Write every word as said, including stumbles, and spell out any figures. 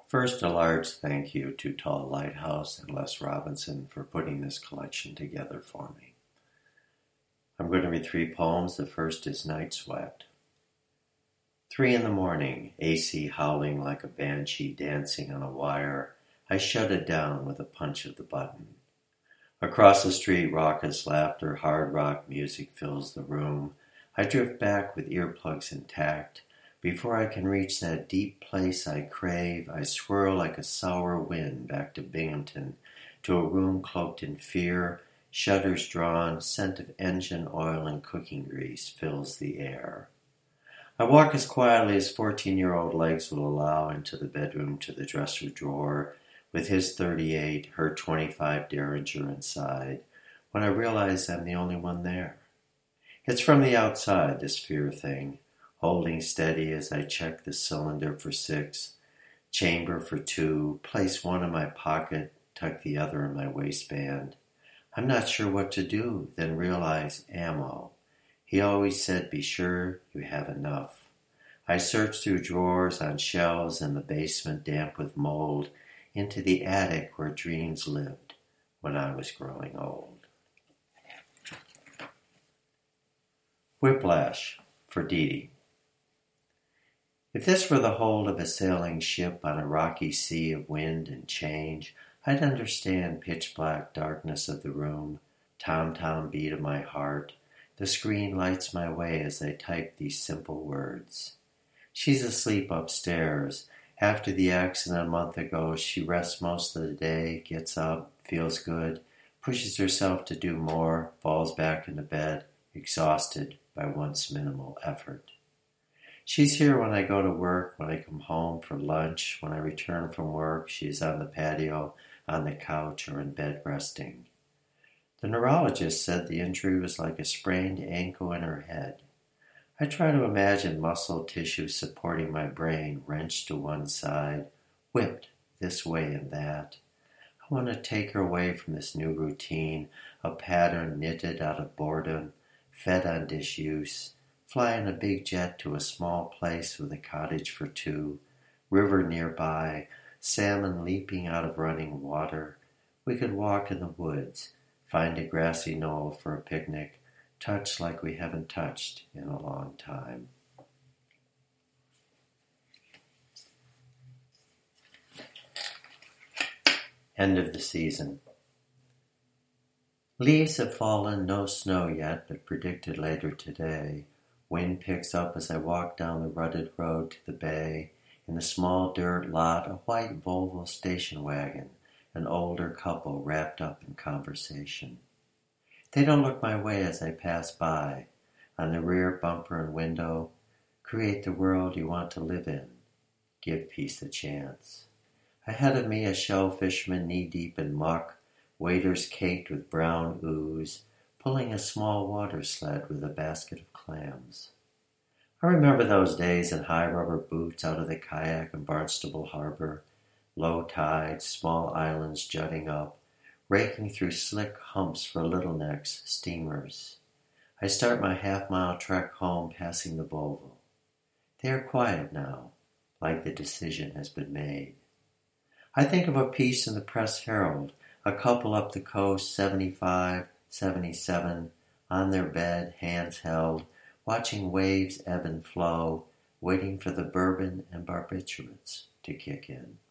First, a large thank you to Tall Lighthouse and Les Robinson for putting this collection together for me. I'm going to read three poems. The first is Night Swept. Three in the morning, A C howling like a banshee dancing on a wire. I shut it down with a punch of the button. Across the street, raucous laughter, hard rock music fills the room. I drift back with earplugs intact. Before I can reach that deep place I crave, I swirl like a sour wind back to Binghamton, to a room cloaked in fear, shutters drawn, scent of engine oil and cooking grease fills the air. I walk as quietly as fourteen-year-old legs will allow into the bedroom to the dresser drawer, with his thirty-eight, her twenty-five Derringer inside, when I realize I'm the only one there. It's from the outside, this fear thing, holding steady as I check the cylinder for six, chamber for two, place one in my pocket, tuck the other in my waistband. I'm not sure what to do, then realize ammo. He always said, be sure you have enough. I search through drawers, on shelves in the basement damp with mold, into the attic where dreams lived when I was growing old. Whiplash for Dee Dee. If this were the hold of a sailing ship on a rocky sea of wind and change, I'd understand pitch-black darkness of the room, tom-tom beat of my heart. The screen lights my way as I type these simple words. She's asleep upstairs. After the accident a month ago, she rests most of the day, gets up, feels good, pushes herself to do more, falls back into bed, exhausted by once minimal effort. She's here when I go to work, when I come home for lunch, when I return from work. She's on the patio, on the couch, or in bed resting. The neurologist said the injury was like a sprained ankle in her head. I try to imagine muscle tissue supporting my brain wrenched to one side, whipped this way and that. I want to take her away from this new routine, a pattern knitted out of boredom, fed on disuse, fly in a big jet to a small place with a cottage for two, river nearby, salmon leaping out of running water. We could walk in the woods, find a grassy knoll for a picnic, touch like we haven't touched in a long time. End of the season. Leaves have fallen, no snow yet, but predicted later today. Wind picks up as I walk down the rutted road to the bay. In the small dirt lot, a white Volvo station wagon, an older couple wrapped up in conversation. They don't look my way as I pass by. On the rear bumper and window, create the world you want to live in. Give peace a chance. Ahead of me, a shell fisherman knee-deep in muck, waders caked with brown ooze, pulling a small water sled with a basket of clams. I remember those days in high rubber boots out of the kayak in Barnstable Harbor, low tide, small islands jutting up, raking through slick humps for little necks, steamers. I start my half-mile trek home passing the Volvo. They are quiet now, like the decision has been made. I think of a piece in the Press Herald, a couple up the coast, seventy-five, seventy-seven, on their bed, hands held, watching waves ebb and flow, waiting for the bourbon and barbiturates to kick in.